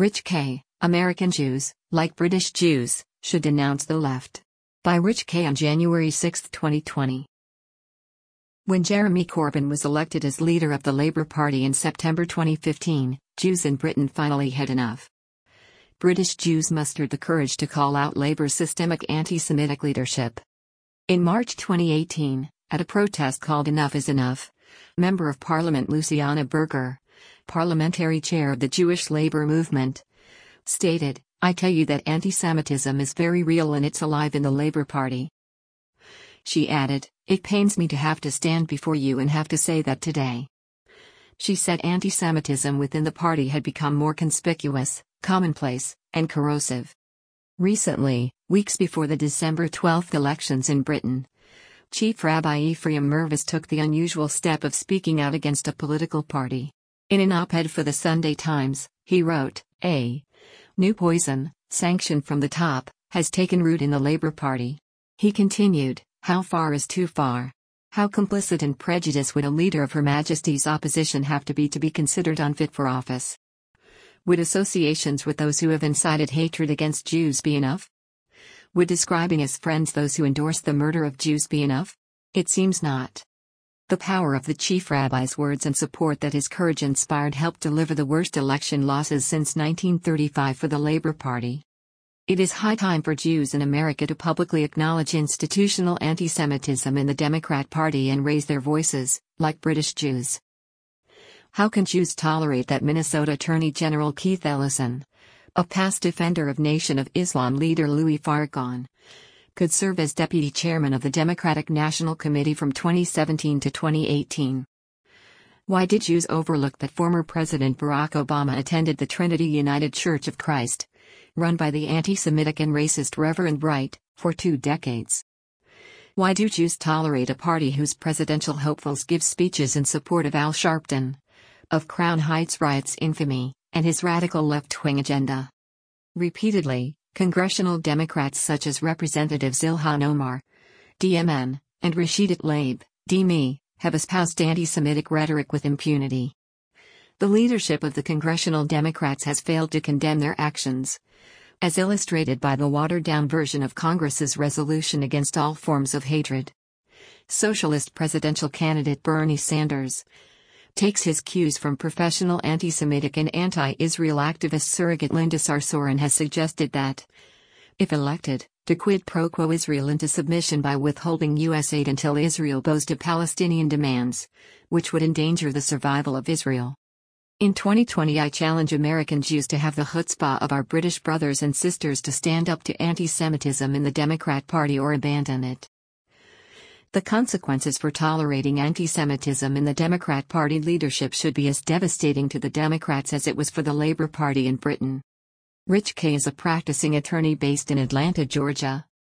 Rich K. American Jews, like British Jews, should denounce the left. By Rich K. on January 6, 2020. When Jeremy Corbyn was elected as leader of the Labour Party in September 2015, Jews in Britain finally had enough. British Jews mustered the courage to call out Labour's systemic anti-Semitic leadership. In March 2018, at a protest called Enough is Enough, Member of Parliament Luciana Berger, parliamentary chair of the Jewish Labour movement, stated, "I tell you that anti-Semitism is very real and it's alive in the Labour Party." She added, "It pains me to have to stand before you and have to say that today." She said anti-Semitism within the party had become more conspicuous, commonplace, and corrosive. Recently, weeks before the December 12 elections in Britain, Chief Rabbi Ephraim Mervis took the unusual step of speaking out against a political party. In an op-ed for the Sunday Times, he wrote, "A new poison, sanction from the top, has taken root in the Labour Party." He continued, "How far is too far? How complicit in prejudice would a leader of Her Majesty's opposition have to be considered unfit for office? Would associations with those who have incited hatred against Jews be enough? Would describing as friends those who endorse the murder of Jews be enough? It seems not." The power of the Chief Rabbi's words and support that his courage inspired helped deliver the worst election losses since 1935 for the Labour Party. It is high time for Jews in America to publicly acknowledge institutional anti-Semitism in the Democrat Party and raise their voices, like British Jews. How can Jews tolerate that Minnesota Attorney General Keith Ellison, a past defender of Nation of Islam leader Louis Farrakhan, could serve as deputy chairman of the Democratic National Committee from 2017 to 2018? Why did Jews overlook that former President Barack Obama attended the Trinity United Church of Christ, run by the anti-Semitic and racist Reverend Wright, for 2 decades? Why do Jews tolerate a party whose presidential hopefuls give speeches in support of Al Sharpton, of Crown Heights riots infamy, and his radical left-wing agenda? Repeatedly, congressional Democrats such as Representatives Ilhan Omar, DMN, and Rashida Tlaib, DME, have espoused anti-Semitic rhetoric with impunity. The leadership of the congressional Democrats has failed to condemn their actions, as illustrated by the watered-down version of Congress's resolution against all forms of hatred. Socialist presidential candidate Bernie Sanders takes his cues from professional anti-Semitic and anti-Israel activist surrogate Linda Sarsour and has suggested that, if elected, to quid pro quo Israel into submission by withholding U.S. aid until Israel bows to Palestinian demands, which would endanger the survival of Israel. In 2020, I challenge American Jews to have the chutzpah of our British brothers and sisters to stand up to anti-Semitism in the Democrat Party or abandon it. The consequences for tolerating anti-Semitism in the Democrat Party leadership should be as devastating to the Democrats as it was for the Labour Party in Britain. Rich K. is a practicing attorney based in Atlanta, Georgia.